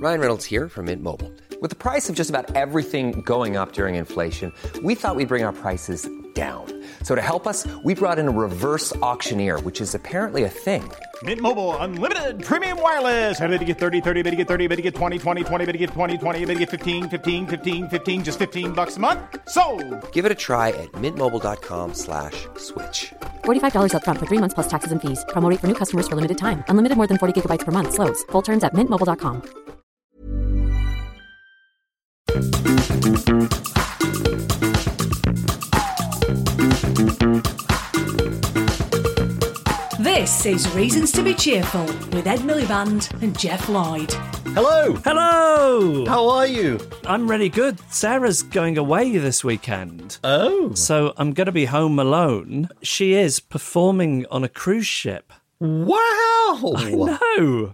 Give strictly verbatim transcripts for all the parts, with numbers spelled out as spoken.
Ryan Reynolds here from Mint Mobile. With the price of just about everything going up during inflation, we thought we'd bring our prices down. So to help us, we brought in a reverse auctioneer, which is apparently a thing. Mint Mobile Unlimited Premium Wireless. How to get thirty, thirty, how to get thirty, how to get twenty, twenty, twenty, how to get twenty, twenty, how to get fifteen, fifteen, fifteen, fifteen, just fifteen bucks a month? Sold! Give it a try at mintmobile.com slash switch. forty-five dollars up front for three months plus taxes and fees. Promo rate for new customers for limited time. Unlimited more than forty gigabytes per month. Slows full terms at mint mobile dot com. This is Reasons to be Cheerful with Ed Miliband and Jeff Lloyd. Hello! Hello! How are you? I'm really good. Sarah's going away this weekend. Oh. So I'm going to be home alone. She is performing on a cruise ship. Wow! I know!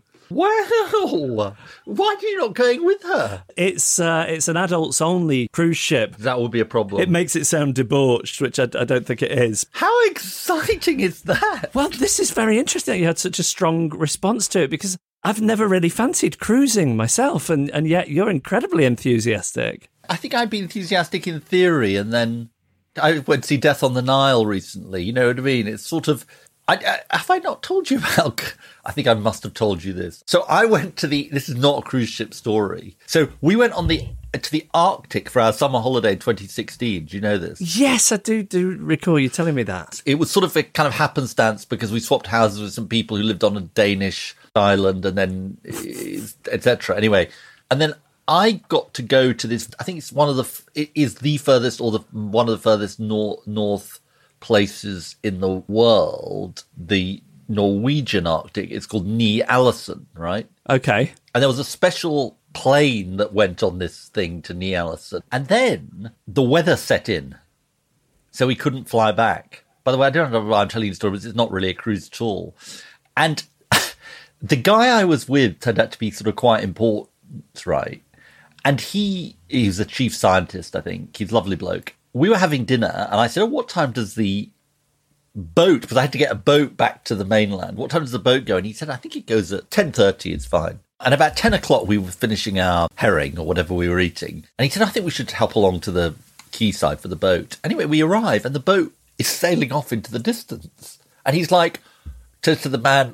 Wow! Why are you not going with her? It's uh, it's an adults-only cruise ship. That would be a problem. It makes it sound debauched, which I, I don't think it is. How exciting is that? Well, this is very interesting that you had such a strong response to it, because I've never really fancied cruising myself, and, and yet you're incredibly enthusiastic. I think I'd be enthusiastic in theory, and then I went to see Death on the Nile recently. You know what I mean? It's sort of... I, I, have I not told you about... I think I must have told you this. So I went to the... This is not a cruise ship story. So we went on the to the Arctic for our summer holiday in twenty sixteen. Do you know this? Yes, I do, do recall you telling me that. It was sort of a kind of happenstance because we swapped houses with some people who lived on a Danish island and then et cetera. Anyway, and then I got to go to this... I think it's one of the... It is the furthest or the one of the furthest nor, north... places in the world, the Norwegian Arctic. It's called Ny-Ålesund, right? Okay. And there was a special plane that went on this thing to Ny-Ålesund. And then the weather set in, so we couldn't fly back. By the way, I don't know why I'm telling you the story, but it's not really a cruise at all. And the guy I was with turned out to be sort of quite important, right? And he, he was a chief scientist, I think. He's a lovely bloke. We were having dinner, and I said, oh, what time does the boat, because I had to get a boat back to the mainland, what time does the boat go? And he said, I think it goes at ten thirty, it's fine. And about ten o'clock, we were finishing our herring or whatever we were eating. And he said, I think we should help along to the quayside for the boat. Anyway, we arrive, and the boat is sailing off into the distance. And he's like, to, to the man,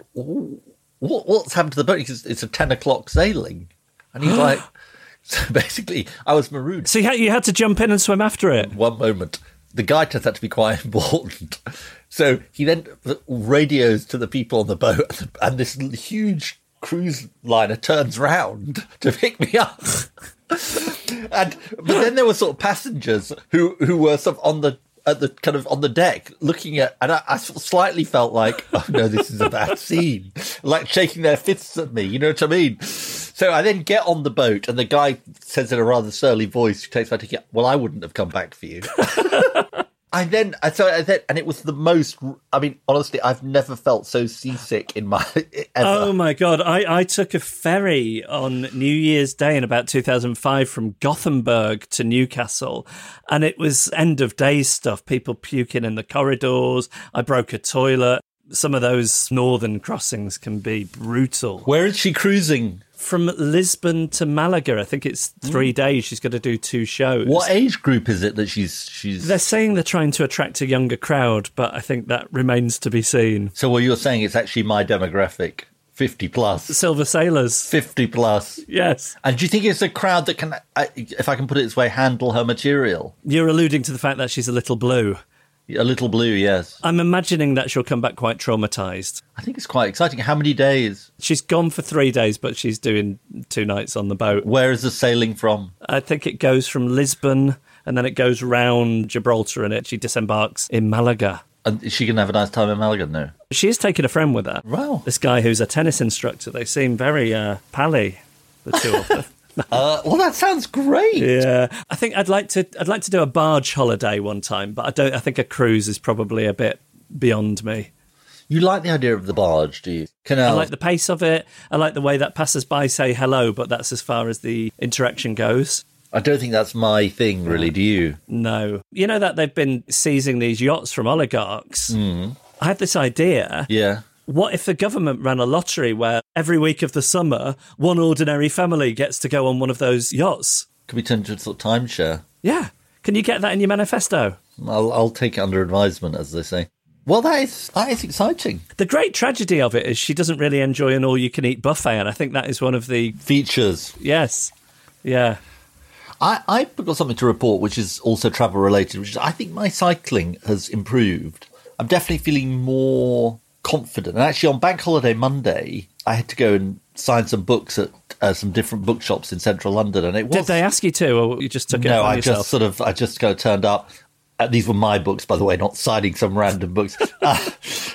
what, what's happened to the boat? He says, it's a ten o'clock sailing. And he's like... So basically, I was marooned. So you had, you had to jump in and swim after it? One moment. The guy turns out to be quite important. So he then radios to the people on the boat, and this huge cruise liner turns round to pick me up. and But then there were sort of passengers who, who were sort of on the at the kind of on the deck looking at, and I, I slightly felt like, oh no, this is a bad scene, like shaking their fists at me. You know what I mean? So I then get on the boat, and the guy says in a rather surly voice, who takes my ticket, well, I wouldn't have come back for you. I then, so I then, and it was the most, I mean, honestly, I've never felt so seasick in my, ever. Oh my God. I, I took a ferry on New Year's Day in about two thousand five from Gothenburg to Newcastle, and it was end of day stuff, people puking in the corridors. I broke a toilet. Some of those northern crossings can be brutal. Where is she cruising? From Lisbon to Malaga. I think it's three mm. days. She's got to do two shows. What age group is it that she's... she's? They're saying they're trying to attract a younger crowd, but I think that remains to be seen. So what you're saying, it's actually my demographic, fifty plus. Silver Sailors. fifty plus. Yes. And do you think it's a crowd that can, if I can put it this way, handle her material? You're alluding to the fact that she's a little blue. A little blue, yes. I'm imagining that she'll come back quite traumatised. I think it's quite exciting. How many days? She's gone for three days, but she's doing two nights on the boat. Where is the sailing from? I think it goes from Lisbon, and then it goes round Gibraltar, and it she disembarks in Malaga. And is she going to have a nice time in Malaga now? She is taking a friend with her. Wow. This guy who's a tennis instructor. They seem very uh, pally, the two of them. Uh, well, that sounds great. Yeah, I think I'd like to. I'd like to do a barge holiday one time, but I don't. I think a cruise is probably a bit beyond me. You like the idea of the barge, do you? Canal. I like the pace of it. I like the way that passers-by say hello, but that's as far as the interaction goes. I don't think that's my thing, really. Do you? No. You know that they've been seizing these yachts from oligarchs. Mm. I had this idea. Yeah. What if the government ran a lottery where every week of the summer, one ordinary family gets to go on one of those yachts? Could be turned into a sort of timeshare. Yeah. Can you get that in your manifesto? I'll, I'll take it under advisement, as they say. Well, that is that is exciting. The great tragedy of it is she doesn't really enjoy an all-you-can-eat buffet, and I think that is one of the... features. Yes. Yeah. I, I've got something to report, which is also travel-related, which is I think my cycling has improved. I'm definitely feeling more confident. And actually, on Bank Holiday Monday, I had to go and sign some books at uh, some different bookshops in central London, and it was... Did they ask you to, or you just took it no, upon I yourself? just sort of, I just kind of turned up. Uh, these were my books, by the way, not signing some random books. uh,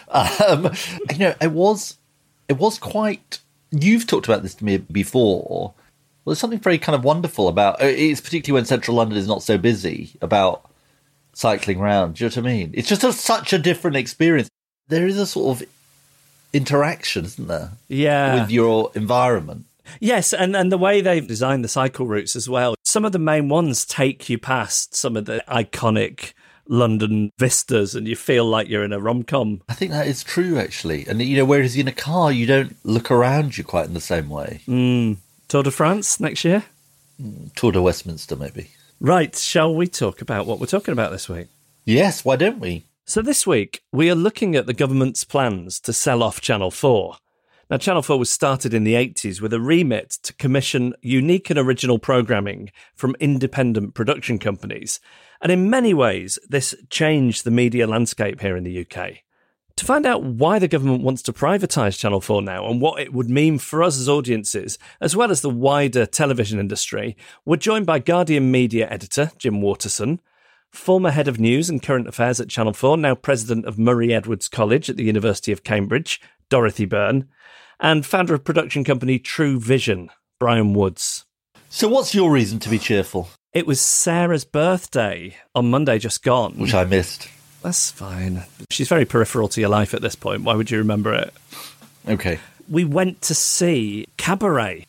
um, you know, it was, it was quite. You've talked about this to me before. Well, there's something very kind of wonderful about. It's particularly when central London is not so busy about cycling round. Do you know what I mean? It's just a, such a different experience. There is a sort of interaction, isn't there? Yeah, with your environment. Yes, and, and the way they've designed the cycle routes as well. Some of the main ones take you past some of the iconic London vistas and you feel like you're in a rom-com. I think that is true, actually. And, you know, whereas in a car, you don't look around you quite in the same way. Mm. Tour de France next year? Mm, Tour de Westminster, maybe. Right, shall we talk about what we're talking about this week? Yes, why don't we? So this week, we are looking at the government's plans to sell off Channel four. Now, Channel four was started in the eighties with a remit to commission unique and original programming from independent production companies. And in many ways, this changed the media landscape here in the U K. To find out why the government wants to privatise Channel four now and what it would mean for us as audiences, as well as the wider television industry, we're joined by Guardian media editor Jim Waterson, former head of news and current affairs at Channel four, now president of Murray Edwards College at the University of Cambridge, Dorothy Byrne, and founder of production company True Vision, Brian Woods. So what's your reason to be cheerful? It was Sarah's birthday on Monday just gone. Which I missed. That's fine. She's very peripheral to your life at this point. Why would you remember it? Okay. We went to see Cabaret.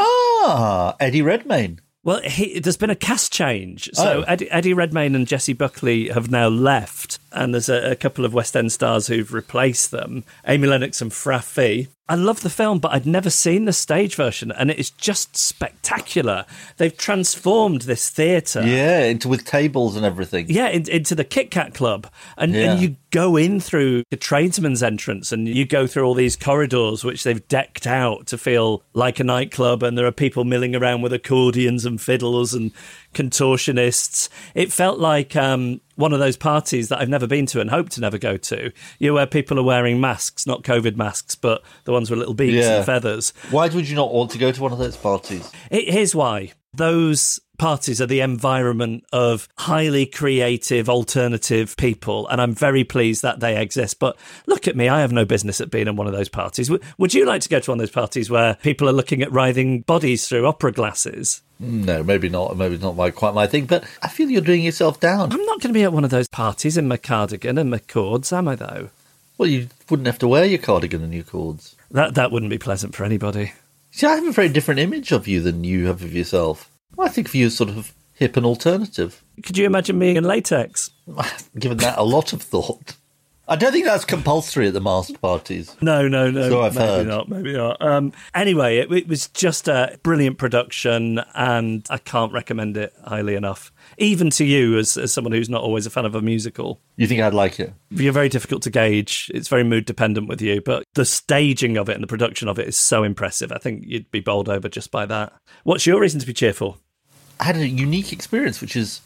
Ah, Eddie Redmayne. Well, he, there's been a cast change. So Oh. Eddie, Eddie Redmayne and Jessie Buckley have now left, and there's a, a couple of West End stars who've replaced them, Amy Lennox and Fra Fee. I love the film, but I'd never seen the stage version, and it is just spectacular. They've transformed this theatre. Yeah, into with tables and everything. Yeah, in, into the Kit Kat Club. And, Yeah. and you go in through a tradesman's entrance and you go through all these corridors which they've decked out to feel like a nightclub, and there are people milling around with accordions and fiddles and contortionists. It felt like um, one of those parties that I've never been to and hope to never go to. You know, where people are wearing masks, not COVID masks, but the ones with little beaks Yeah. and feathers. Why would you not want to go to one of those parties? It, here's why. Those parties are the environment of highly creative, alternative people, and I'm very pleased that they exist. But look at me, I have no business at being in one of those parties. W- would you like to go to one of those parties where people are looking at writhing bodies through opera glasses? No, maybe not. Maybe not my, quite my thing, but I feel you're doing yourself down. I'm not going to be at one of those parties in my cardigan and my cords, am I, though? Well, you wouldn't have to wear your cardigan and your cords. That, that wouldn't be pleasant for anybody. See, I have a very different image of you than you have of yourself. I think of you as sort of hip and alternative. Could you imagine me in latex? I've given that a lot of thought. I don't think that's compulsory at the masked parties. No, no, no. So I've maybe heard. not, maybe not. Um, anyway, it, it was just a brilliant production, and I can't recommend it highly enough. Even to you, as, as someone who's not always a fan of a musical. You think I'd like it? You're very difficult to gauge. It's very mood dependent with you, but the staging of it and the production of it is so impressive. I think you'd be bowled over just by that. What's your reason to be cheerful? I had a unique experience, which is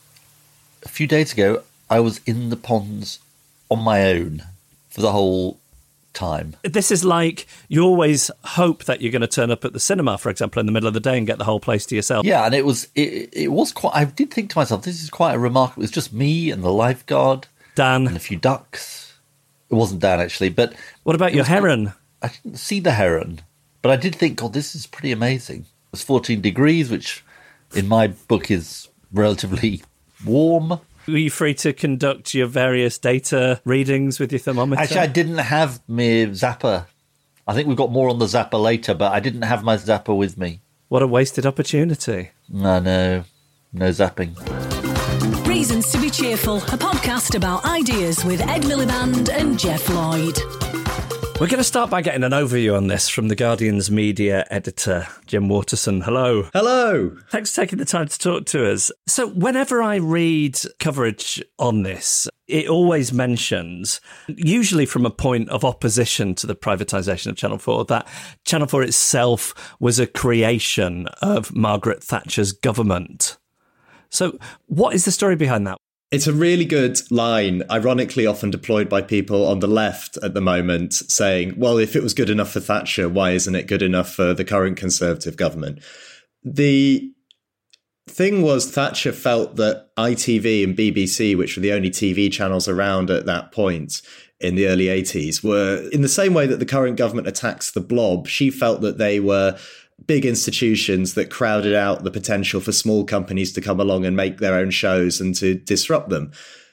a few days ago, I was in the ponds on my own for the whole time. This is like you always hope that you're going to turn up at the cinema, for example, in the middle of the day and get the whole place to yourself. Yeah, and it was it, it was quite. I did think to myself, this is quite a remarkable. It was just me and the lifeguard, Dan, and a few ducks. It wasn't Dan actually, but what about your heron? I didn't see the heron, but I did think, God, this is pretty amazing. It was fourteen degrees, which in my book is relatively warm. Were you free to conduct your various data readings with your thermometer? Actually, I didn't have my Zapper. I think we've got more on the Zapper later, but I didn't have my Zapper with me. What a wasted opportunity. No, no, no zapping. Reasons to be Cheerful, a podcast about ideas with Ed Miliband and Jeff Lloyd. We're going to start by getting an overview on this from The Guardian's media editor, Jim Waterson. Hello. Hello. Thanks for taking the time to talk to us. So whenever I read coverage on this, it always mentions, usually from a point of opposition to the privatisation of Channel four, that Channel four itself was a creation of Margaret Thatcher's government. So what is the story behind that? It's a really good line, ironically often deployed by people on the left at the moment, saying, well, if it was good enough for Thatcher, why isn't it good enough for the current Conservative government? The thing was, Thatcher felt that I T V and B B C, which were the only T V channels around at that point in the early eighties, were in the same way that the current government attacks the blob. She felt that they were big institutions that crowded out the potential for small companies to come along and make their own shows and to disrupt them.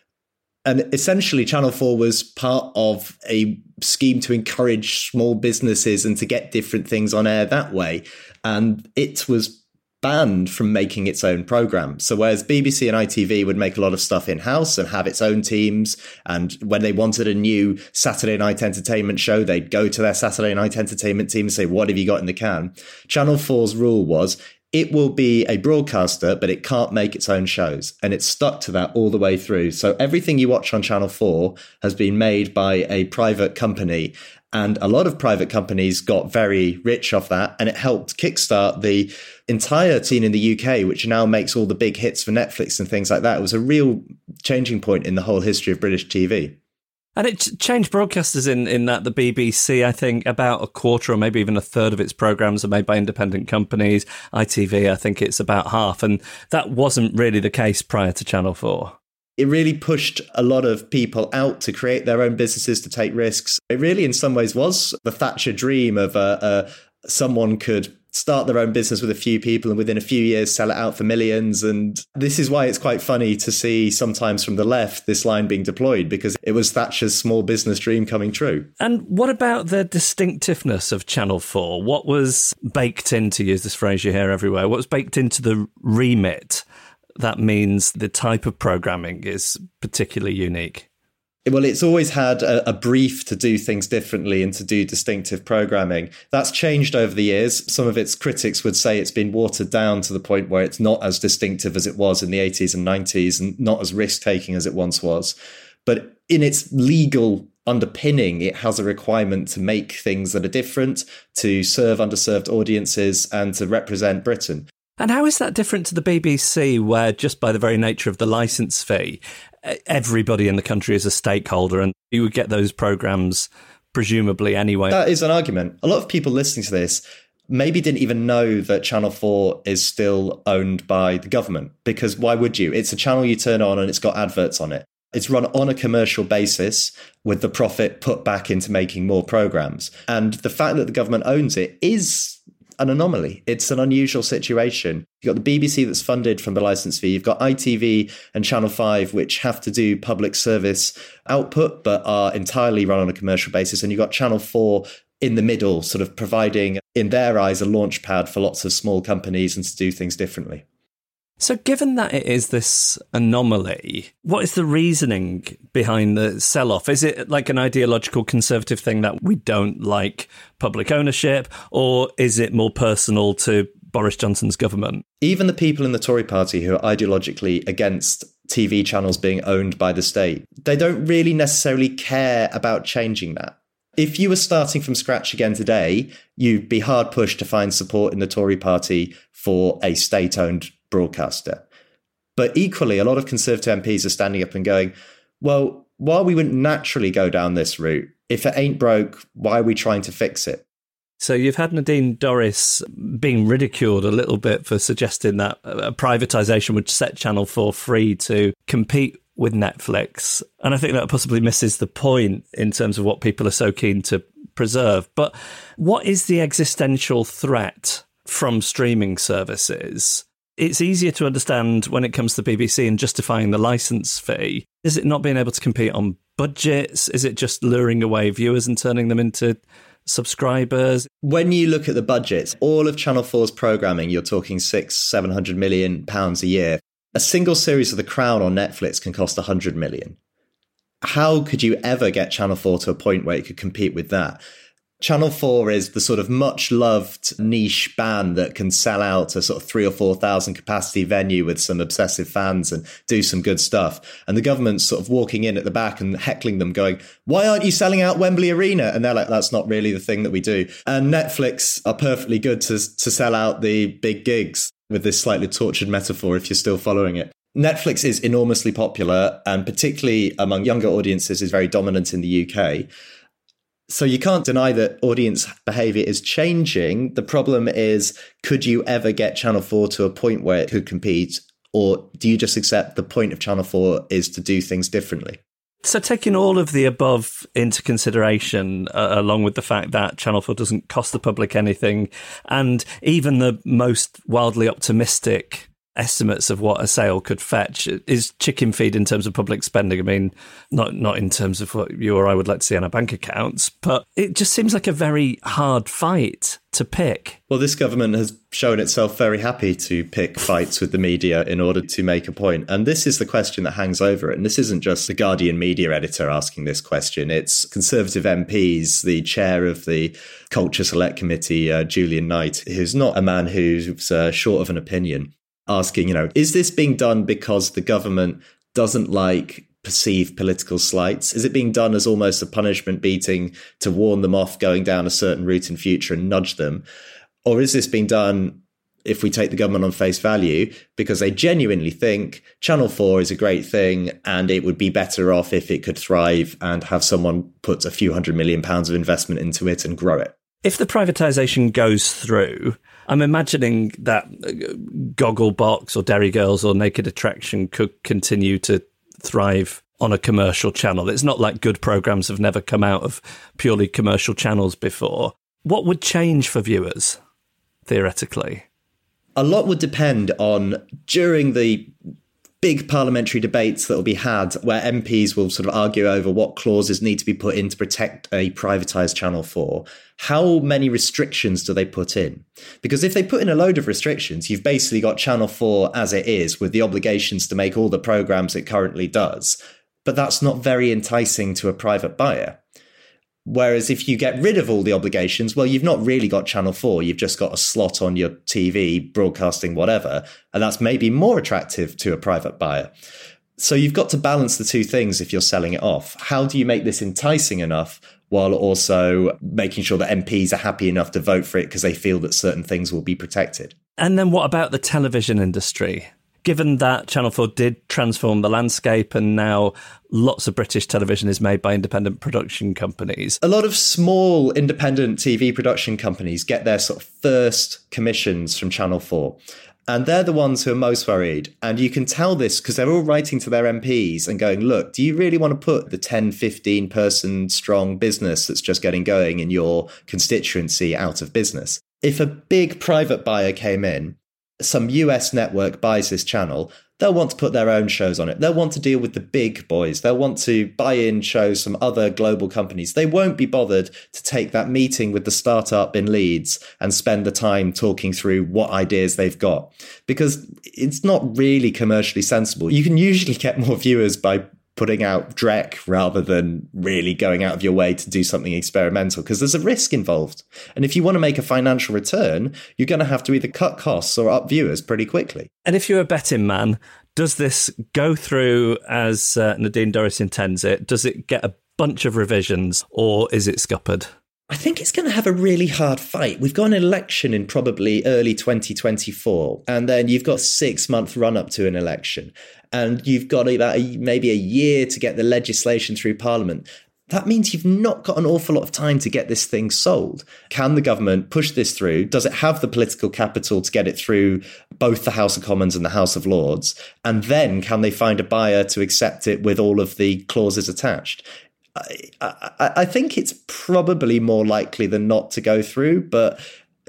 And essentially, Channel four was part of a scheme to encourage small businesses and to get different things on air that way. And it was banned from making its own programme. So whereas B B C and I T V would make a lot of stuff in-house and have its own teams, and when they wanted a new Saturday night entertainment show, they'd go to their Saturday night entertainment team and say, what have you got in the can? Channel four's rule was, it will be a broadcaster, but it can't make its own shows. And it's stuck to that all the way through. So everything you watch on Channel four has been made by a private company. And a lot of private companies got very rich off that. And it helped kickstart the entire scene in the U K, which now makes all the big hits for Netflix and things like that. It was a real changing point in the whole history of British T V. And it changed broadcasters in, in that the B B C, I think, about a quarter or maybe even a third of its programmes are made by independent companies. I T V, I think it's about half. And that wasn't really the case prior to Channel four. It really pushed a lot of people out to create their own businesses, to take risks. It really, in some ways, was the Thatcher dream of uh, uh, someone could start their own business with a few people and within a few years sell it out for millions. And this is why it's quite funny to see sometimes from the left this line being deployed, because it was Thatcher's small business dream coming true. And what about the distinctiveness of Channel four? What was baked in, to use this phrase you hear everywhere, what was baked into the remit that means the type of programming is particularly unique? Well, it's always had a, a brief to do things differently and to do distinctive programming. That's changed over the years. Some of its critics would say it's been watered down to the point where it's not as distinctive as it was in the eighties and nineties and not as risk-taking as it once was. But in its legal underpinning, it has a requirement to make things that are different, to serve underserved audiences and to represent Britain. And how is that different to the B B C, where just by the very nature of the licence fee, everybody in the country is a stakeholder and you would get those programmes presumably anyway? That is an argument. A lot of people listening to this maybe didn't even know that Channel four is still owned by the government, because why would you? It's a channel you turn on and it's got adverts on it. It's run on a commercial basis with the profit put back into making more programmes. And the fact that the government owns it is an anomaly. It's an unusual situation. You've got the B B C that's funded from the licence fee. You've got I T V and Channel five, which have to do public service output, but are entirely run on a commercial basis. And you've got Channel four in the middle, sort of providing, in their eyes, a launch pad for lots of small companies and to do things differently. So given that it is this anomaly, what is the reasoning behind the sell-off? Is it like an ideological conservative thing that we don't like public ownership, or is it more personal to Boris Johnson's government? Even the people in the Tory party who are ideologically against T V channels being owned by the state, they don't really necessarily care about changing that. If you were starting from scratch again today, you'd be hard pushed to find support in the Tory party for a state-owned broadcaster. But equally, a lot of Conservative M Ps are standing up and going, well, while we wouldn't naturally go down this route, if it ain't broke, why are we trying to fix it? So you've had Nadine Dorries being ridiculed a little bit for suggesting that a privatisation would set Channel four free to compete with Netflix. And I think that possibly misses the point in terms of what people are so keen to preserve. But what is the existential threat from streaming services? It's easier to understand when it comes to the B B C and justifying the licence fee. Is it not being able to compete on budgets? Is it just luring away viewers and turning them into subscribers? When you look at the budgets, all of Channel four's programming, you're talking six, seven hundred million pounds a year. A single series of The Crown on Netflix can cost a hundred million. How could you ever get Channel four to a point where it could compete with that? Channel four is the sort of much-loved niche band that can sell out a sort of three or four thousand capacity venue with some obsessive fans and do some good stuff. And the government's sort of walking in at the back and heckling them, going, "Why aren't you selling out Wembley Arena?" And they're like, "That's not really the thing that we do." And Netflix are perfectly good to to sell out the big gigs, with this slightly tortured metaphor if you're still following it. Netflix is enormously popular, and particularly among younger audiences is very dominant in the U K. So you can't deny that audience behaviour is changing. The problem is, could you ever get Channel four to a point where it could compete? Or do you just accept the point of Channel four is to do things differently? So taking all of the above into consideration, uh, along with the fact that Channel four doesn't cost the public anything, and even the most wildly optimistic estimates of what a sale could fetch is chicken feed in terms of public spending. I mean, not not in terms of what you or I would like to see on our bank accounts, but it just seems like a very hard fight to pick. Well, this government has shown itself very happy to pick fights with the media in order to make a point. And this is the question that hangs over it. And this isn't just the Guardian media editor asking this question. It's Conservative M Ps, the chair of the Culture Select Committee, uh, Julian Knight, who's not a man who's uh, short of an opinion, asking, you know, is this being done because the government doesn't like perceived political slights? Is it being done as almost a punishment beating to warn them off going down a certain route in future and nudge them? Or is this being done, if we take the government on face value, because they genuinely think Channel four is a great thing and it would be better off if it could thrive and have someone put a few hundred million pounds of investment into it and grow it? If the privatisation goes through, I'm imagining that Gogglebox or Derry Girls or Naked Attraction could continue to thrive on a commercial channel. It's not like good programmes have never come out of purely commercial channels before. What would change for viewers, theoretically? A lot would depend on, during the big parliamentary debates that will be had, where M Ps will sort of argue over what clauses need to be put in to protect a privatised Channel four. How many restrictions do they put in? Because if they put in a load of restrictions, you've basically got Channel four as it is, with the obligations to make all the programmes it currently does. But that's not very enticing to a private buyer. Whereas if you get rid of all the obligations, well, you've not really got Channel four. You've just got a slot on your T V, broadcasting whatever. And that's maybe more attractive to a private buyer. So you've got to balance the two things if you're selling it off. How do you make this enticing enough while also making sure that M Ps are happy enough to vote for it because they feel that certain things will be protected? And then what about the television industry? Given that Channel four did transform the landscape and now lots of British television is made by independent production companies. A lot of small independent T V production companies get their sort of first commissions from Channel four. And they're the ones who are most worried. And you can tell this because they're all writing to their M Ps and going, look, do you really want to put the ten, fifteen person strong business that's just getting going in your constituency out of business? If a big private buyer came in, some U S network buys this channel, they'll want to put their own shows on it. They'll want to deal with the big boys. They'll want to buy in shows from other global companies. They won't be bothered to take that meeting with the startup in Leeds and spend the time talking through what ideas they've got, because it's not really commercially sensible. You can usually get more viewers by putting out dreck rather than really going out of your way to do something experimental, because there's a risk involved. And if you want to make a financial return, you're going to have to either cut costs or up viewers pretty quickly. And if you're a betting man, does this go through as uh, Nadine Dorries intends it? Does it get a bunch of revisions, or is it scuppered? I think it's going to have a really hard fight. We've got an election in probably early twenty twenty-four, and then you've got a six-month run-up to an election, and you've got about a, maybe a year to get the legislation through Parliament. That means you've not got an awful lot of time to get this thing sold. Can the government push this through? Does it have the political capital to get it through both the House of Commons and the House of Lords? And then can they find a buyer to accept it with all of the clauses attached? I, I, I think it's probably more likely than not to go through, but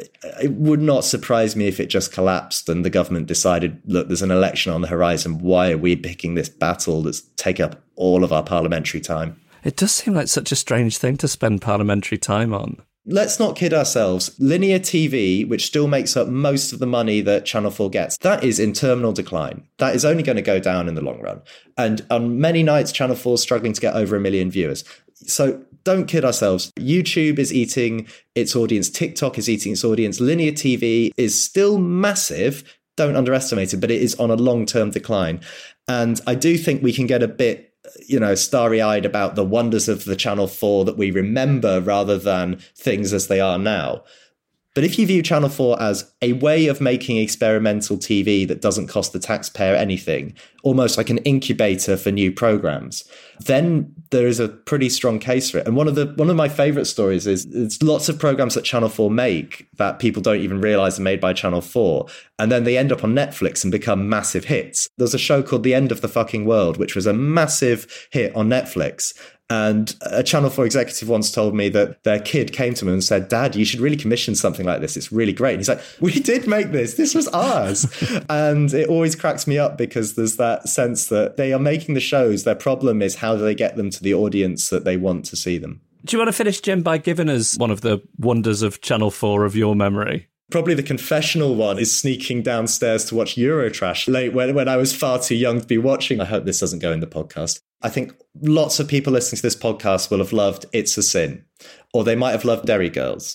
it would not surprise me if it just collapsed and the government decided, look, there's an election on the horizon. Why are we picking this battle that's taken up all of our parliamentary time? It does seem like such a strange thing to spend parliamentary time on. let's not kid ourselves. Linear T V, which still makes up most of the money that Channel four gets, that is in terminal decline. That is only going to go down in the long run. And on many nights, Channel four is struggling to get over a million viewers. So don't kid ourselves. YouTube is eating its audience. TikTok is eating its audience. Linear T V is still massive. Don't underestimate it, but it is on a long-term decline. And I do think we can get a bit, you know, starry-eyed about the wonders of the Channel four that we remember rather than things as they are now. But if you view Channel four as a way of making experimental T V that doesn't cost the taxpayer anything, almost like an incubator for new programs, then there is a pretty strong case for it. And one of the one of my favorite stories is there's lots of programs that Channel four make that people don't even realize are made by Channel four. And then they end up on Netflix and become massive hits. There's a show called The End of the Fucking World, which was a massive hit on Netflix. And a Channel four executive once told me that their kid came to him and said, "Dad, you should really commission something like this. It's really great." And he's like, "We did make this. This was ours." And it always cracks me up because there's that sense that they are making the shows. Their problem is how do they get them to the audience that they want to see them. Do you want to finish, Jim, by giving us one of the wonders of Channel four of your memory? Probably the confessional one is sneaking downstairs to watch Eurotrash late when, when I was far too young to be watching. I hope this doesn't go in the podcast. I think lots of people listening to this podcast will have loved It's a Sin, or they might have loved Derry Girls.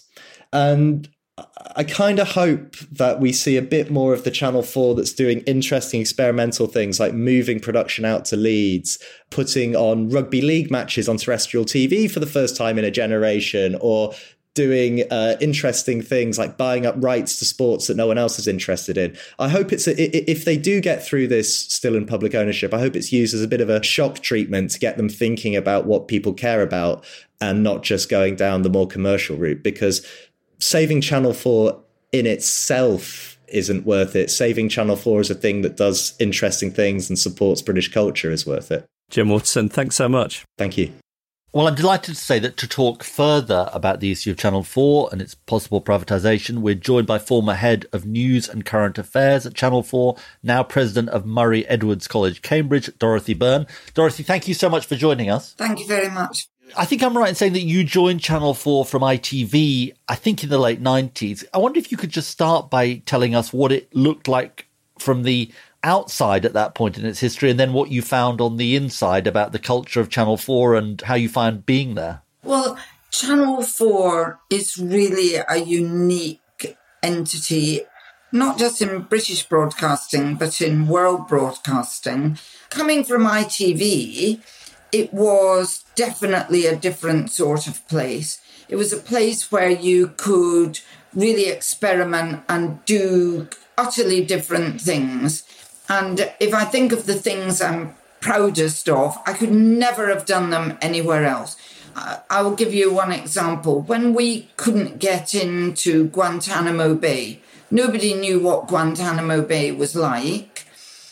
And I kind of hope that we see a bit more of the Channel four that's doing interesting experimental things like moving production out to Leeds, putting on rugby league matches on terrestrial T V for the first time in a generation, or doing uh, interesting things like buying up rights to sports that no one else is interested in. I hope it's, a, if they do get through this still in public ownership, I hope it's used as a bit of a shock treatment to get them thinking about what people care about and not just going down the more commercial route, because saving Channel four in itself isn't worth it. Saving Channel four as a thing that does interesting things and supports British culture is worth it. Jim Waterson, thanks so much. Thank you. Well, I'm delighted to say that to talk further about the issue of Channel four and its possible privatisation, we're joined by former head of news and current affairs at Channel four, now president of Murray Edwards College, Cambridge, Dorothy Byrne. Dorothy, thank you so much for joining us. Thank you very much. I think I'm right in saying that you joined Channel four from I T V, I think in the late nineties. I wonder if you could just start by telling us what it looked like from the outside at that point in its history, and then what you found on the inside about the culture of Channel four and how you find being there. Well, Channel four is really a unique entity, not just in British broadcasting, but in world broadcasting. Coming from I T V, it was definitely a different sort of place. It was a place where you could really experiment and do utterly different things. And if I think of the things I'm proudest of, I could never have done them anywhere else. I will give you one example. When we couldn't get into Guantanamo Bay, nobody knew what Guantanamo Bay was like.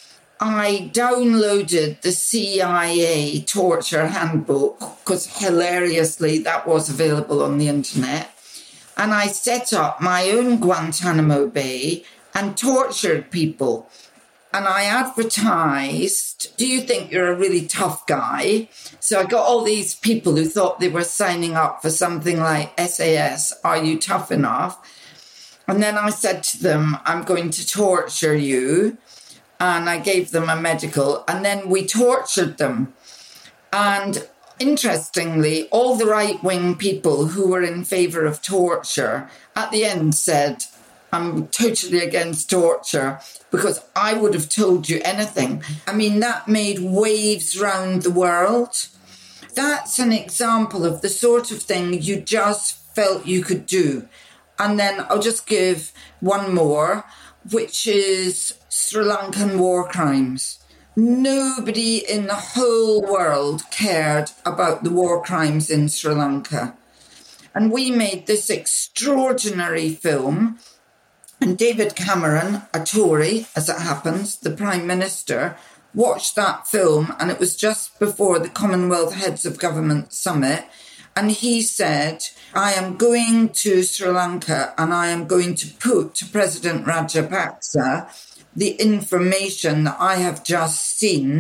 I downloaded the C I A torture handbook because hilariously that was available on the internet. And I set up my own Guantanamo Bay and tortured people. And I advertised, "Do you think you're a really tough guy?" So I got all these people who thought they were signing up for something like S A S, "Are you tough enough?" And then I said to them, "I'm going to torture you." And I gave them a medical, and then we tortured them. And interestingly, all the right-wing people who were in favour of torture at the end said, "I'm totally against torture," because I would have told you anything. I mean, that made waves round the world. That's an example of the sort of thing you just felt you could do. And then I'll just give one more, which is Sri Lankan war crimes. Nobody in the whole world cared about the war crimes in Sri Lanka. And we made this extraordinary film. And David Cameron, a Tory, as it happens, the Prime Minister, watched that film, and it was just before the Commonwealth Heads of Government Summit, and he said, "I am going to Sri Lanka and I am going to put to President Rajapaksa the information that I have just seen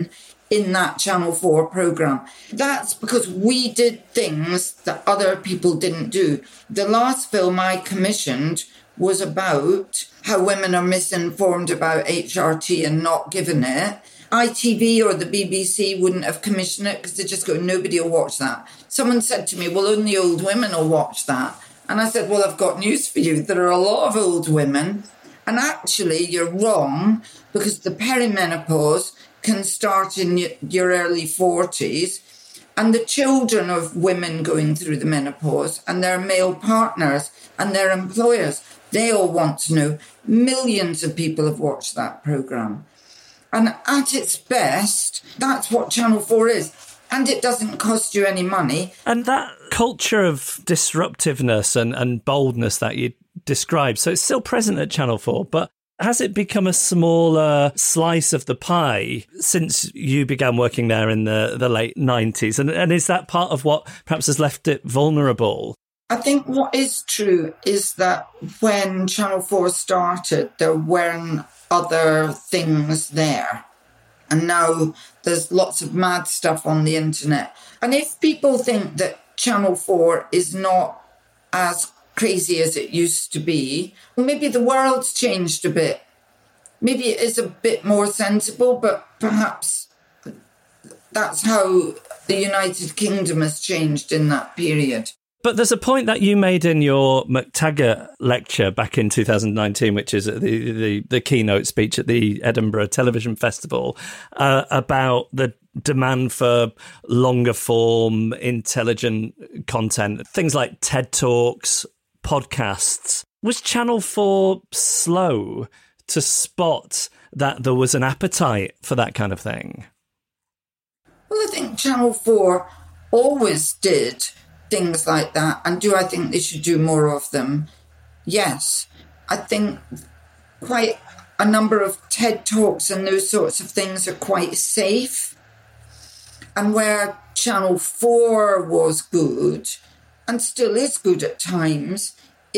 in that Channel four programme. That's because we did things that other people didn't do. The last film I commissioned was about how women are misinformed about H R T and not given it. I T V or the B B C wouldn't have commissioned it because they just go, nobody will watch that. Someone said to me, well, only old women will watch that. And I said, well, I've got news for you. There are a lot of old women. And actually, you're wrong, because the perimenopause can start in your early forties. And the children of women going through the menopause and their male partners and their employers, they all want to know. Millions of people have watched that programme. And at its best, that's what Channel four is. And it doesn't cost you any money. And that culture of disruptiveness and, and boldness that you described, so it's still present at Channel four, but has it become a smaller slice of the pie since you began working there in the, the late nineties? And, and is that part of what perhaps has left it vulnerable? I think what is true is that when Channel four started, there weren't other things there. And now there's lots of mad stuff on the internet. And if people think that Channel four is not as crazy as it used to be, well, maybe the world's changed a bit. Maybe it is a bit more sensible, but perhaps that's how the United Kingdom has changed in that period. But there's a point that you made in your McTaggart lecture back in two thousand nineteen, which is the the, the keynote speech at the Edinburgh Television Festival, uh, about the demand for longer form, intelligent content, things like TED Talks, podcasts. Was Channel four slow to spot that there was an appetite for that kind of thing? Well, I think Channel four always did things like that. And do I think they should do more of them? Yes. I think quite a number of TED Talks and those sorts of things are quite safe. And where Channel four was good, and still is good at times,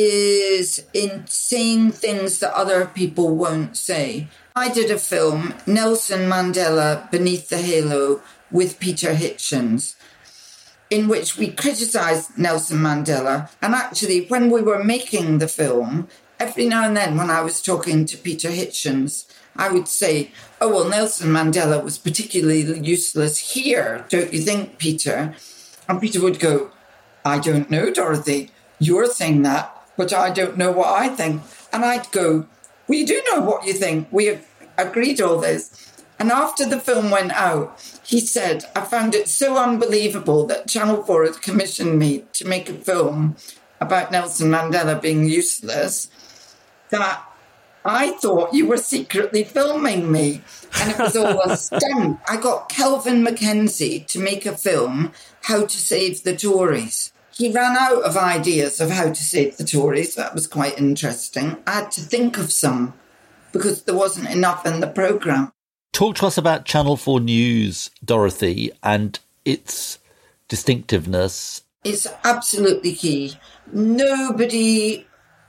is in saying things that other people won't say. I did a film, Nelson Mandela Beneath the Halo, with Peter Hitchens, in which we criticised Nelson Mandela. And actually, when we were making the film, every now and then when I was talking to Peter Hitchens, I would say, oh, well, Nelson Mandela was particularly useless here, don't you think, Peter? And Peter would go, I don't know, Dorothy. You're saying that, but I don't know what I think. And I'd go, well, you do know what you think. We agreed all this. And after the film went out, he said, I found it so unbelievable that Channel four had commissioned me to make a film about Nelson Mandela being useless, that I thought you were secretly filming me. And it was all a stunt. I got Kelvin Mackenzie to make a film, How to Save the Tories. He ran out of ideas of how to save the Tories. That was quite interesting. I had to think of some because there wasn't enough in the programme. Talk to us about Channel four News, Dorothy, and its distinctiveness. It's absolutely key. Nobody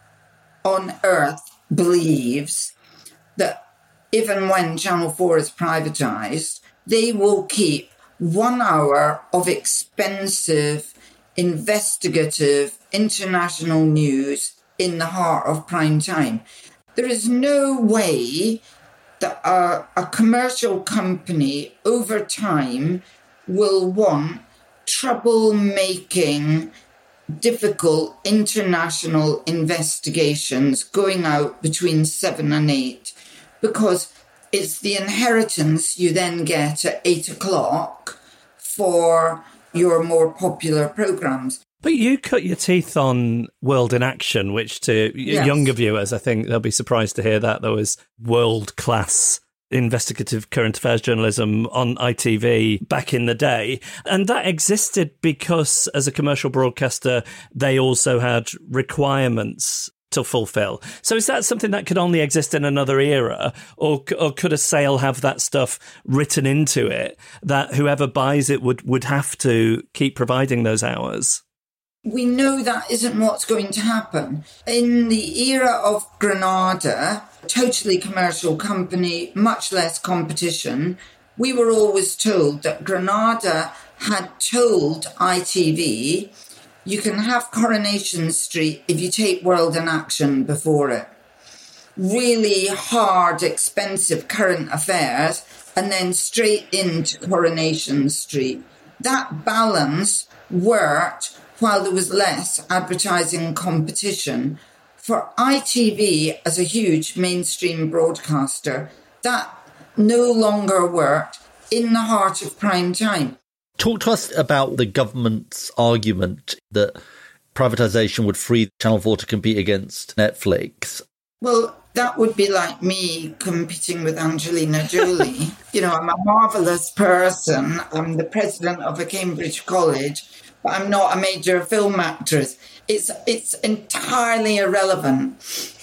on earth believes that even when Channel four is privatised, they will keep one hour of expensive, investigative, international news in the heart of prime time. There is no way that a, a commercial company over time will want trouble-making, difficult international investigations going out between seven and eight, because it's the inheritance you then get at eight o'clock for your more popular programmes. But you cut your teeth on World in Action, which to Yes. younger viewers, I think they'll be surprised to hear that there was world-class investigative current affairs journalism on I T V back in the day. And that existed because, as a commercial broadcaster, they also had requirements to fulfill. So is that something that could only exist in another era? Or, or could a sale have that stuff written into it that whoever buys it would, would have to keep providing those hours? We know that isn't what's going to happen. In the era of Granada, totally commercial company, much less competition, we were always told that Granada had told I T V, you can have Coronation Street if you take World in Action before it. Really hard, expensive current affairs, and then straight into Coronation Street. That balance worked while there was less advertising competition. For I T V, as a huge mainstream broadcaster, that no longer worked in the heart of prime time. Talk to us about the government's argument that privatisation would free Channel four to compete against Netflix. Well, that would be like me competing with Angelina Jolie. You know, I'm a marvellous person. I'm the president of a Cambridge college, but I'm not a major film actress. It's, it's entirely irrelevant.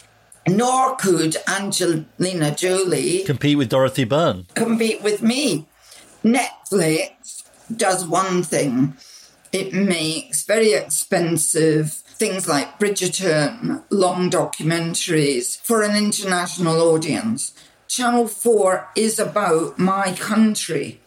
Nor could Angelina Jolie compete with Dorothy Byrne. Compete with me. Netflix does one thing. It makes very expensive things like Bridgerton, long documentaries for an international audience. Channel four is about my country.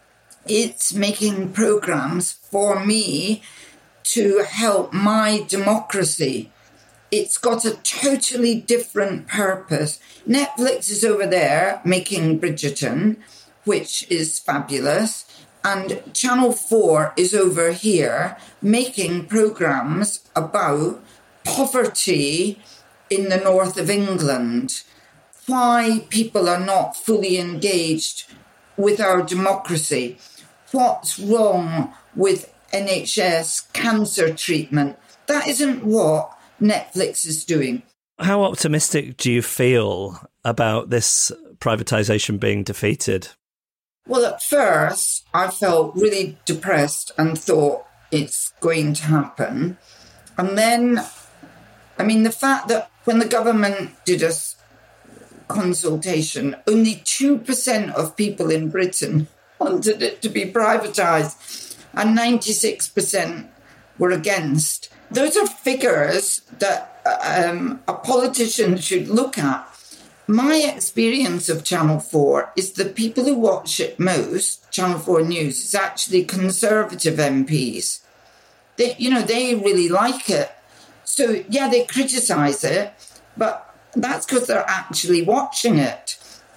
It's making programmes for me to help my democracy. It's got a totally different purpose. Netflix is over there making Bridgerton, which is fabulous. And Channel four is over here making programmes about poverty in the north of England. Why people are not fully engaged with our democracy. What's wrong with N H S cancer treatment. That isn't what Netflix is doing. How optimistic do you feel about this privatisation being defeated? Well, at first, I felt really depressed and thought it's going to happen. And then, I mean, the fact that when the government did a consultation, only two percent of people in Britain wanted it to be privatised and ninety-six percent were against. Those are figures that um, a politician should look at. My experience of Channel four is the people who watch it most, Channel four News, is actually Conservative M Ps. They, you know, they really like it. So, yeah, they criticise it, but that's because they're actually watching it.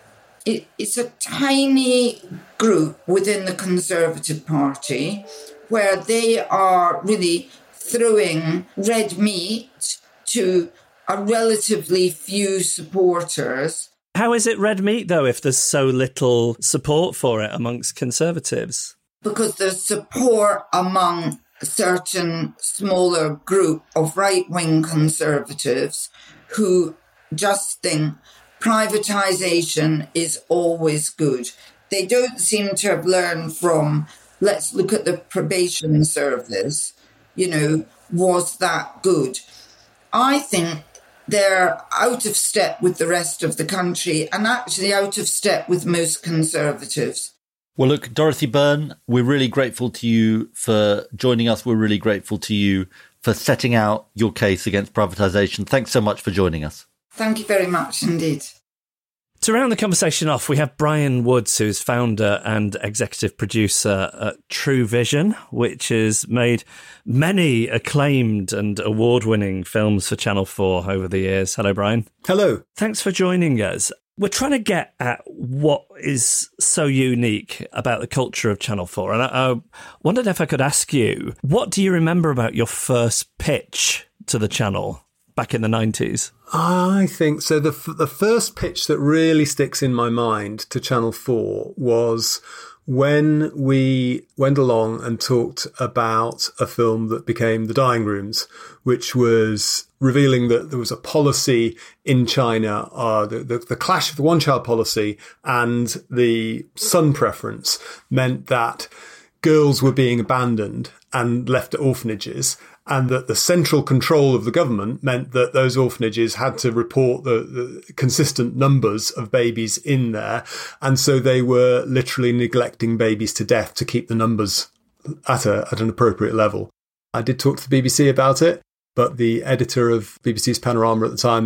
it. It's a tiny group within the Conservative Party where they are really throwing red meat to a relatively few supporters. How is it red meat, though, if there's so little support for it amongst Conservatives? Because there's support among a certain smaller group of right-wing Conservatives who just think privatisation is always good. They don't seem to have learned from, let's look at the probation service, you know, was that good? I think they're out of step with the rest of the country and actually out of step with most Conservatives. Well, look, Dorothy Byrne, we're really grateful to you for joining us. We're really grateful to you for setting out your case against privatisation. Thanks so much for joining us. Thank you very much indeed. To round the conversation off, we have Brian Woods, who's founder and executive producer at True Vision, which has made many acclaimed and award-winning films for Channel four over the years. Hello, Brian. Hello. Thanks for joining us. We're trying to get at what is so unique about the culture of Channel four. And I, I wondered if I could ask you, what do you remember about your first pitch to the channel back in the nineties? I think so. The f- the first pitch that really sticks in my mind to Channel four was when we went along and talked about a film that became The Dying Rooms, which was revealing that there was a policy in China, uh, the, the, the clash of the one-child policy and the son preference meant that girls were being abandoned and left at orphanages, and that the central control of the government meant that those orphanages had to report the, the consistent numbers of babies in there. And so they were literally neglecting babies to death to keep the numbers at a, at an appropriate level. I did talk to the B B C about it, but the editor of B B C's Panorama at the time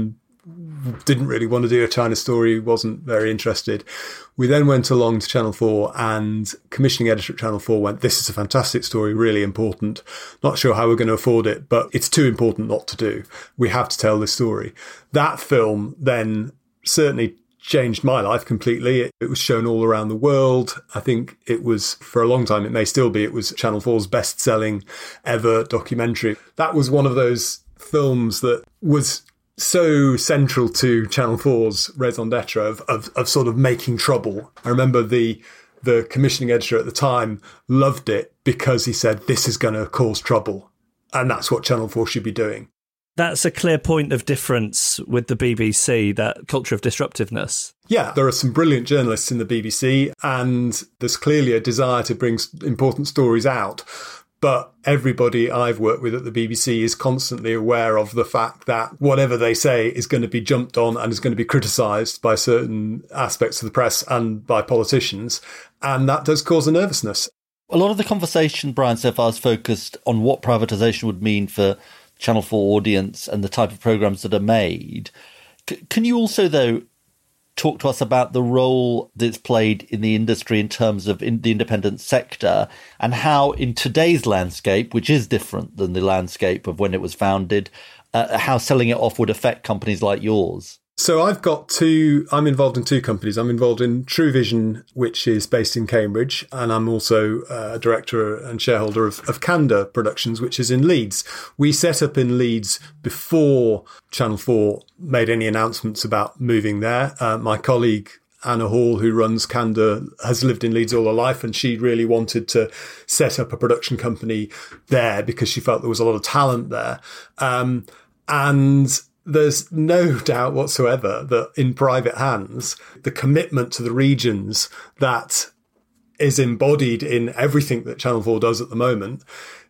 didn't really want to do a China story, wasn't very interested. We then went along to Channel four, and commissioning editor at Channel four went, this is a fantastic story, really important. Not sure how we're going to afford it, but it's too important not to do. We have to tell this story. That film then certainly changed my life completely. It, it was shown all around the world. I think it was, for a long time, it may still be, it was Channel four's best-selling ever documentary. That was one of those films that was so central to Channel four's raison d'etre of, of, of sort of making trouble. I remember the the commissioning editor at the time loved it because he said, this is going to cause trouble. And that's what Channel four should be doing. That's a clear point of difference with the B B C, that culture of disruptiveness. Yeah, there are some brilliant journalists in the B B C, and there's clearly a desire to bring important stories out. But everybody I've worked with at the B B C is constantly aware of the fact that whatever they say is going to be jumped on and is going to be criticised by certain aspects of the press and by politicians. And that does cause a nervousness. A lot of the conversation, Brian, so far is focused on what privatisation would mean for Channel four audience and the type of programmes that are made. C- can you also, though, talk to us about the role that's played in the industry in terms of in the independent sector, and how in today's landscape, which is different than the landscape of when it was founded, uh, how selling it off would affect companies like yours? So I've got two, I'm involved in two companies. I'm involved in True Vision, which is based in Cambridge, and I'm also a director and shareholder of, of Candor Productions, which is in Leeds. We set up in Leeds before Channel four made any announcements about moving there. Uh, my colleague Anna Hall, who runs Candor, has lived in Leeds all her life, and she really wanted to set up a production company there because she felt there was a lot of talent there. Um, and there's no doubt whatsoever that in private hands, the commitment to the regions that is embodied in everything that Channel four does at the moment,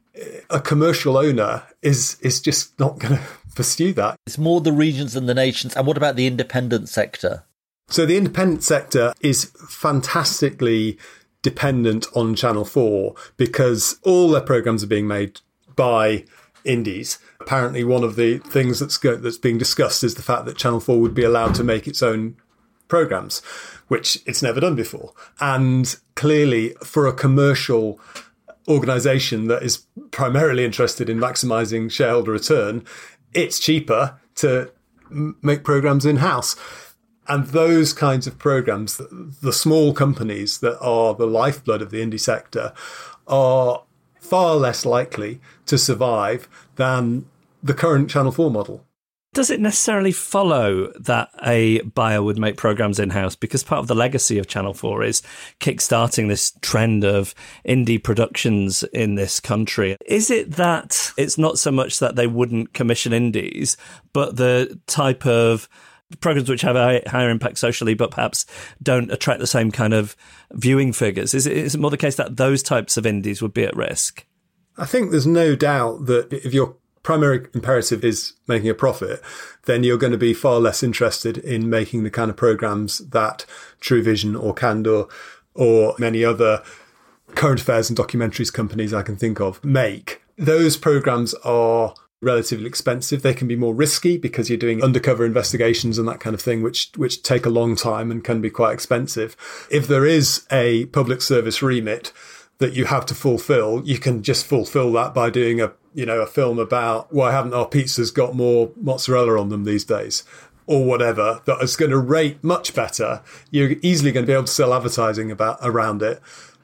a commercial owner is is just not going to pursue that. It's more the regions than the nations. And what about the independent sector? So the independent sector is fantastically dependent on Channel four because all their programmes are being made by indies. Apparently, one of the things that's go- that's being discussed is the fact that Channel four would be allowed to make its own programmes, which it's never done before. And clearly, for a commercial organisation that is primarily interested in maximising shareholder return, it's cheaper to m- make programmes in-house. And those kinds of programmes, the, the small companies that are the lifeblood of the indie sector, are far less likely to survive than the current Channel four model. Does it necessarily follow that a buyer would make programmes in-house? Because part of the legacy of Channel four is kickstarting this trend of indie productions in this country. Is it that it's not so much that they wouldn't commission indies, but the type of programmes which have a higher impact socially but perhaps don't attract the same kind of viewing figures? Is it, is it more the case that those types of indies would be at risk? I think there's no doubt that if your primary imperative is making a profit, then you're going to be far less interested in making the kind of programmes that True Vision or Candor or many other current affairs and documentaries companies I can think of make. Those programmes are relatively expensive. They can be more risky because you're doing undercover investigations and that kind of thing, which which take a long time and can be quite expensive. If there is a public service remit that you have to fulfill, you can just fulfill that by doing a you know a film about why haven't our pizzas got more mozzarella on them these days, or whatever, that is going to rate much better. You're easily going to be able to sell advertising about around it,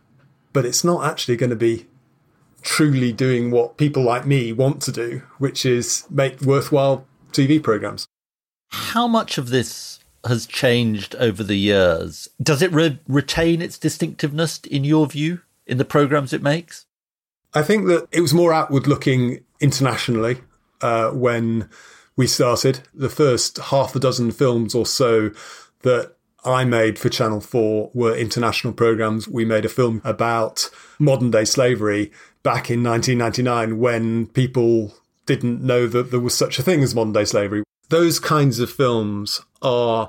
but it's not actually going to be truly doing what people like me want to do, which is make worthwhile T V programmes. How much of this has changed over the years? Does it re- retain its distinctiveness, in your view, in the programmes it makes? I think that it was more outward looking internationally uh, when we started. The first half a dozen films or so that I made for Channel four were international programmes. We made a film about modern day slavery back in nineteen ninety-nine when people didn't know that there was such a thing as modern day slavery. Those kinds of films are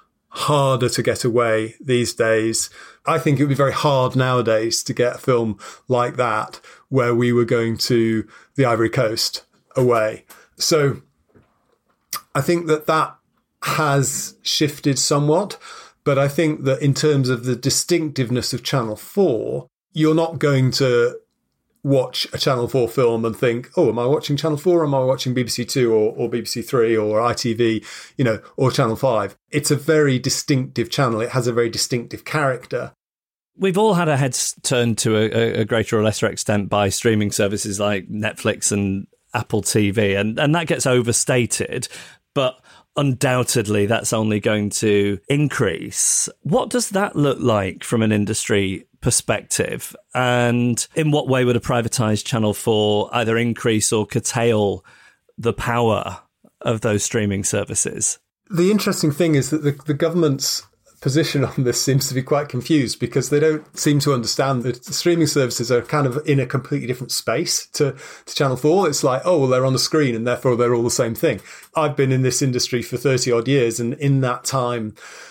harder to get away these days. I think it would be very hard nowadays to get a film like that where we were going to the Ivory Coast away. So I think that that has shifted somewhat. But I think that in terms of the distinctiveness of Channel four, you're not going to watch a Channel four film and think, oh, am I watching Channel four or am I watching B B C two or, or B B C three or I T V, you know, or Channel five? It's a very distinctive channel. It has a very distinctive character. We've all had our heads turned to a, a greater or lesser extent by streaming services like Netflix and Apple T V, and, and that gets overstated, but undoubtedly that's only going to increase. What does that look like from an industry perspective? And in what way would a privatised Channel four either increase or curtail the power of those streaming services? The interesting thing is that the, the government's position on this seems to be quite confused, because they don't seem to understand that the streaming services are kind of in a completely different space to, to Channel four. It's like, oh, well, they're on the screen and therefore they're all the same thing. I've been in this industry for thirty odd years, and in that time,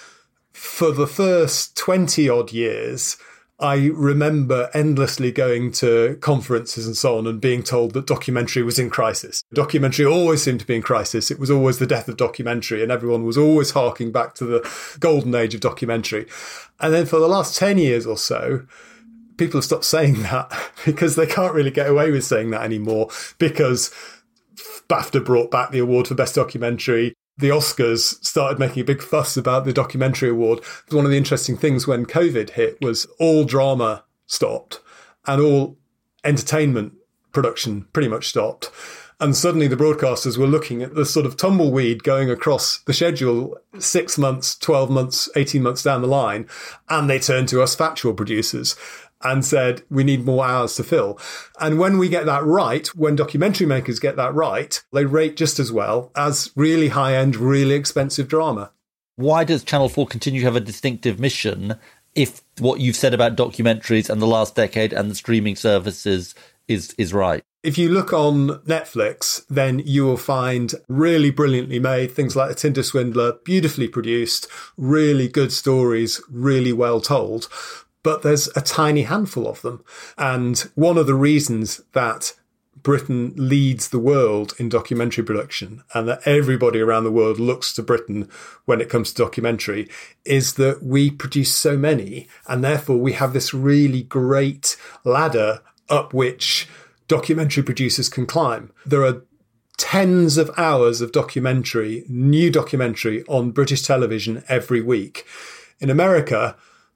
for the first twenty odd years, I remember endlessly going to conferences and so on and being told that documentary was in crisis. Documentary always seemed to be in crisis. It was always the death of documentary, and everyone was always harking back to the golden age of documentary. And then for the last ten years or so, people have stopped saying that because they can't really get away with saying that anymore, because BAFTA brought back the award for Best Documentary. The Oscars started making a big fuss about the documentary award. One of the interesting things when COVID hit was all drama stopped and all entertainment production pretty much stopped. And suddenly the broadcasters were looking at the sort of tumbleweed going across the schedule six months, twelve months, eighteen months down the line. And they turned to us factual producers and said, we need more hours to fill. And when we get that right, when documentary makers get that right, they rate just as well as really high-end, really expensive drama. Why does Channel four continue to have a distinctive mission if what you've said about documentaries and the last decade and the streaming services is, is right? If you look on Netflix, then you will find really brilliantly made things like The Tinder Swindler, beautifully produced, really good stories, really well told. But there's a tiny handful of them. And one of the reasons that Britain leads the world in documentary production and that everybody around the world looks to Britain when it comes to documentary is that we produce so many, and therefore we have this really great ladder up which documentary producers can climb. There are tens of hours of documentary, new documentary on British television every week. In America,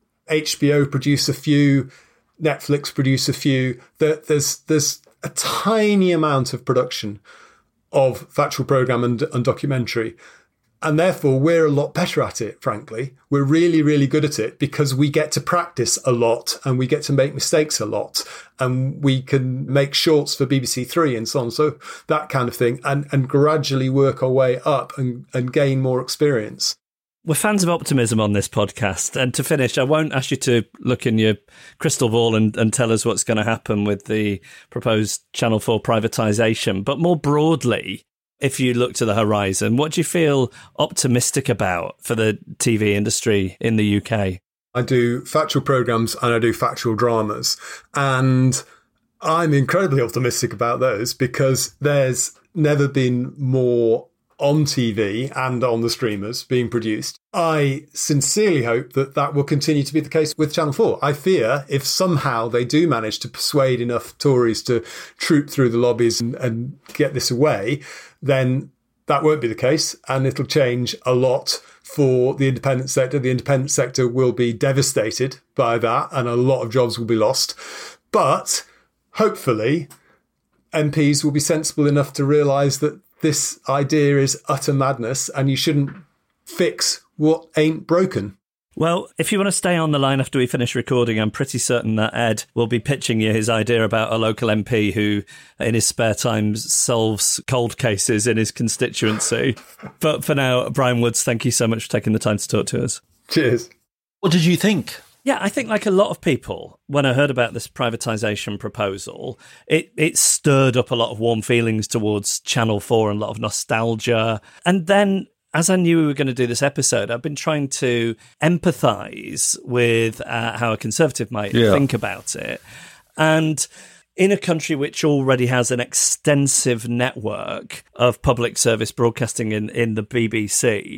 H B O produce a few, Netflix produce a few. There, there's there's a tiny amount of production of factual programme and, and documentary. And therefore, we're a lot better at it, frankly. We're really, really good at it because we get to practice a lot and we get to make mistakes a lot. And we can make shorts for B B C Three and so on. So that kind of thing. And, and gradually work our way up and, and gain more experience. We're fans of optimism on this podcast. And to finish, I won't ask you to look in your crystal ball and, and tell us what's going to happen with the proposed Channel four privatisation. But more broadly, if you look to the horizon, what do you feel optimistic about for the T V industry in the U K? I do factual programmes and I do factual dramas. And I'm incredibly optimistic about those because there's never been more on T V and on the streamers being produced. I sincerely hope that that will continue to be the case with Channel four. I fear if somehow they do manage to persuade enough Tories to troop through the lobbies and, and get this away, then that won't be the case and it'll change a lot for the independent sector. The independent sector will be devastated by that and a lot of jobs will be lost. But hopefully M Ps will be sensible enough to realise that this idea is utter madness and you shouldn't fix what ain't broken. Well, if you want to stay on the line after we finish recording, I'm pretty certain that Ed will be pitching you his idea about a local M P who, in his spare time, solves cold cases in his constituency. But for now, Brian Woods, thank you so much for taking the time to talk to us. Cheers. What did you think? Yeah, I think like a lot of people, when I heard about this privatisation proposal, it, it stirred up a lot of warm feelings towards Channel four and a lot of nostalgia. And then as I knew we were going to do this episode, I've been trying to empathise with uh, how a Conservative might yeah. think about it. And in a country which already has an extensive network of public service broadcasting in, in the B B C,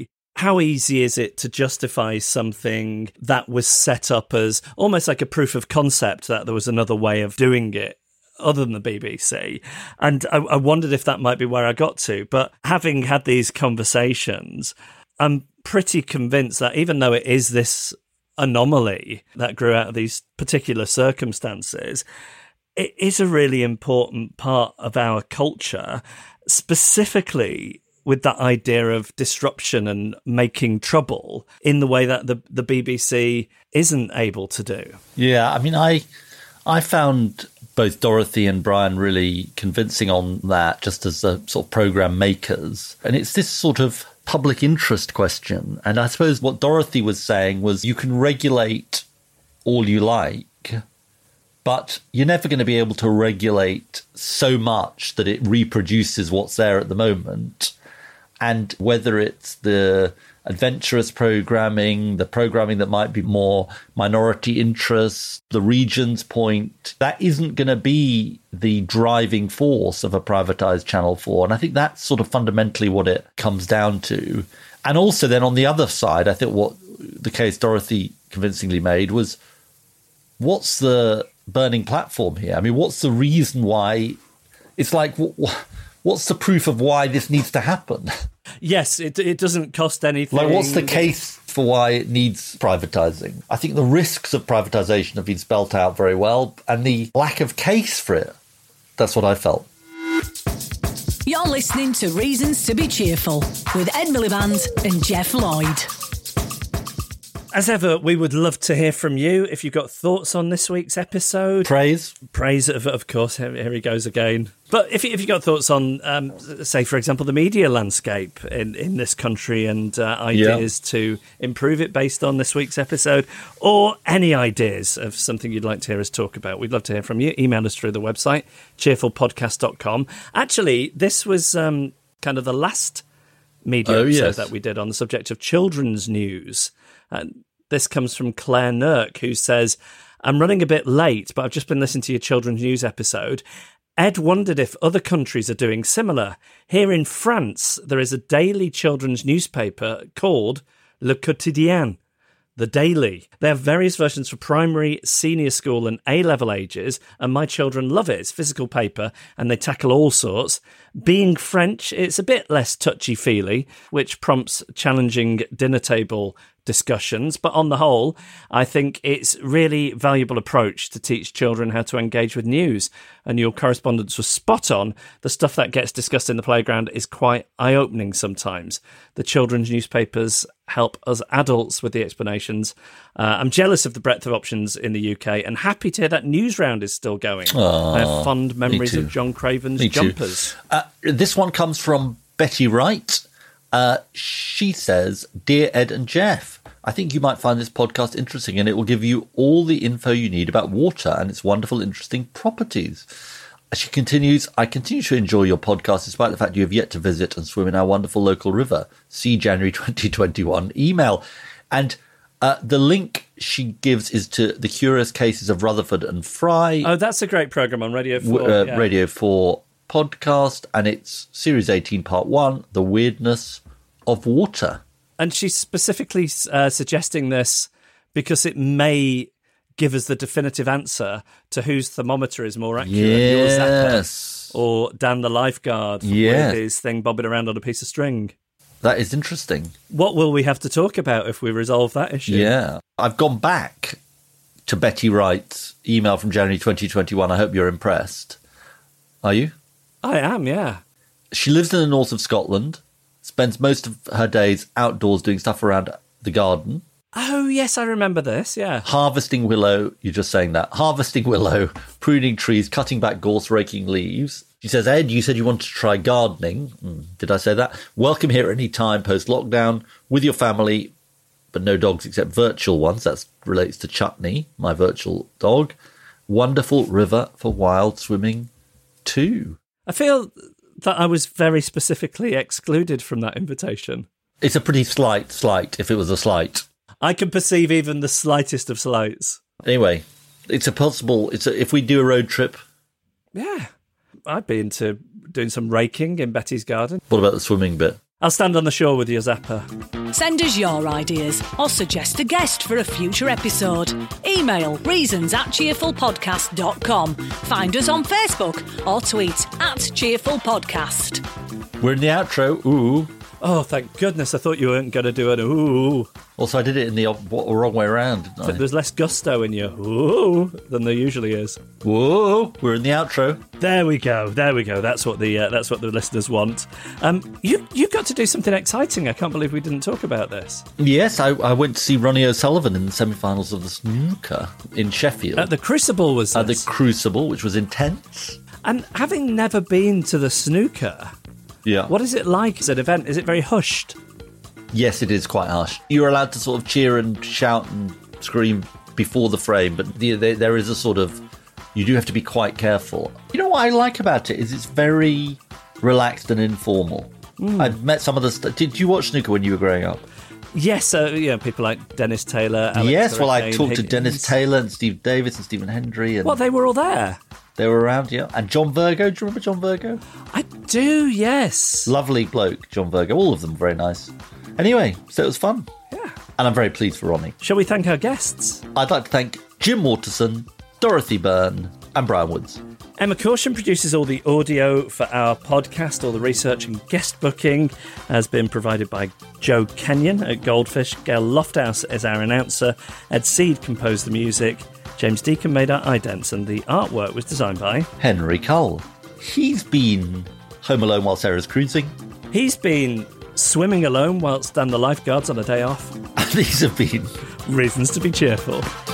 how easy is it to justify something that was set up as almost like a proof of concept that there was another way of doing it other than the B B C? And I, I wondered if that might be where I got to. But having had these conversations, I'm pretty convinced that even though it is this anomaly that grew out of these particular circumstances, it is a really important part of our culture, specifically with that idea of disruption and making trouble in the way that the, the B B C isn't able to do. Yeah, I mean, I I found both Dorothy and Brian really convincing on that, just as a sort of programme makers. And it's this sort of public interest question. And I suppose what Dorothy was saying was you can regulate all you like, but you're never going to be able to regulate so much that it reproduces what's there at the moment. And whether it's the adventurous programming, the programming that might be more minority interests, the region's point, that isn't going to be the driving force of a privatized Channel four. And I think that's sort of fundamentally what it comes down to. And also then on the other side, I think what the case Dorothy convincingly made was, what's the burning platform here? I mean, what's the reason why? It's like, what's the proof of why this needs to happen? Yes, it it doesn't cost anything. Like, what's the case for why it needs privatising? I think the risks of privatisation have been spelt out very well, and the lack of case for it, that's what I felt. You're listening to Reasons to be Cheerful with Ed Miliband and Jeff Lloyd. As ever, we would love to hear from you if you've got thoughts on this week's episode. Praise. Praise, of, of course. Here, here he goes again. But if, if you've got thoughts on, um, say, for example, the media landscape in, in this country and uh, ideas yeah. to improve it based on this week's episode, or any ideas of something you'd like to hear us talk about, we'd love to hear from you. Email us through the website, cheerful podcast dot com. Actually, this was um, kind of the last media oh, episode yes. that we did on the subject of children's news. And this comes from Claire Nurk, who says, I'm running a bit late, but I've just been listening to your children's news episode. Ed wondered if other countries are doing similar. Here in France, there is a daily children's newspaper called Le Quotidien, The Daily. They have various versions for primary, senior school and A-level ages, and my children love it. It's physical paper, and they tackle all sorts. Being French, it's a bit less touchy-feely, which prompts challenging dinner table discussions. But on the whole, I think it's really valuable approach to teach children how to engage with news. And your correspondence was spot on. The stuff that gets discussed in the playground is quite eye-opening sometimes. The children's newspapers help us adults with the explanations. Uh, I'm jealous of the breadth of options in the U K and happy to hear that Newsround is still going. Aww, I have fond memories of John Craven's me Jumpers. Uh, this one comes from Betty Wright. Uh, she says, Dear Ed and Jeff, I think you might find this podcast interesting and it will give you all the info you need about water and its wonderful, interesting properties. She continues, I continue to enjoy your podcast despite the fact you have yet to visit and swim in our wonderful local river. See January twenty twenty-one email. And uh, the link she gives is to The Curious Cases of Rutherford and Fry. Oh, that's a great programme on Radio four. Uh, yeah. Radio four podcast, and it's Series eighteen, Part one, The Weirdness of Water. And she's specifically uh, suggesting this because it may give us the definitive answer to whose thermometer is more accurate. Yes. Your Zappa or Dan the lifeguard yes. with his thing bobbing around on a piece of string. That is interesting. What will we have to talk about if we resolve that issue? Yeah. I've gone back to Betty Wright's email from January twenty twenty-one. I hope you're impressed. Are you? I am, yeah. She lives in the north of Scotland, spends most of her days outdoors doing stuff around the garden. Oh, yes, I remember this, yeah. Harvesting willow, you're just saying that. Harvesting willow, pruning trees, cutting back gorse, raking leaves. She says, Ed, you said you wanted to try gardening. Mm, did I say that? Welcome here at any time post-lockdown with your family, but no dogs except virtual ones. That relates to Chutney, my virtual dog. Wonderful river for wild swimming too. I feel that I was very specifically excluded from that invitation. It's a pretty slight slight, if it was a slight. I can perceive even the slightest of slights. Anyway, it's a possible... It's a, if we do a road trip... Yeah. I'd be into doing some raking in Betty's garden. What about the swimming bit? I'll stand on the shore with you, Zappa. Send us your ideas or suggest a guest for a future episode. Email reasons at cheerfulpodcast dot com. Find us on Facebook or tweet at cheerfulpodcast. We're in the outro. Ooh. Oh, thank goodness. I thought you weren't going to do an ooh. Also, I did it in the wrong way around, didn't I? There's less gusto in your ooh than there usually is. Whoa, we're in the outro. There we go. There we go. That's what the uh, that's what the listeners want. Um, you you got to do something exciting. I can't believe we didn't talk about this. Yes, I, I went to see Ronnie O'Sullivan in the semi-finals of the snooker in Sheffield. At the Crucible, was this? At the Crucible, which was intense. And having never been to the snooker, yeah, what is it like as an event? Is it very hushed? Yes, it is quite harsh. You're allowed to sort of cheer and shout and scream before the frame, but the, the, there is a sort of... You do have to be quite careful. You know what I like about it is it's very relaxed and informal. Mm. I've met some of the... St- did you watch snooker when you were growing up? Yes, uh, yeah, people like Dennis Taylor, Alex Yes, well, I Hurricane, talked Higgins. to Dennis Taylor and Steve Davis and Stephen Hendry. And well, they were all there. They were around, yeah. And John Virgo, do you remember John Virgo? I do, yes. Lovely bloke, John Virgo. All of them very nice. Anyway, so it was fun. Yeah. And I'm very pleased for Ronnie. Shall we thank our guests? I'd like to thank Jim Waterson, Dorothy Byrne, and Brian Woods. Emma Caution produces all the audio for our podcast. All the research and guest booking has been provided by Joe Kenyon at Goldfish. Gail Lofthouse is our announcer. Ed Seed composed the music. James Deacon made our idents, and the artwork was designed by Henry Cull. He's been home alone while Sarah's cruising. He's been swimming alone whilst Dan the lifeguard's on a day off. And these have been Reasons to be Cheerful.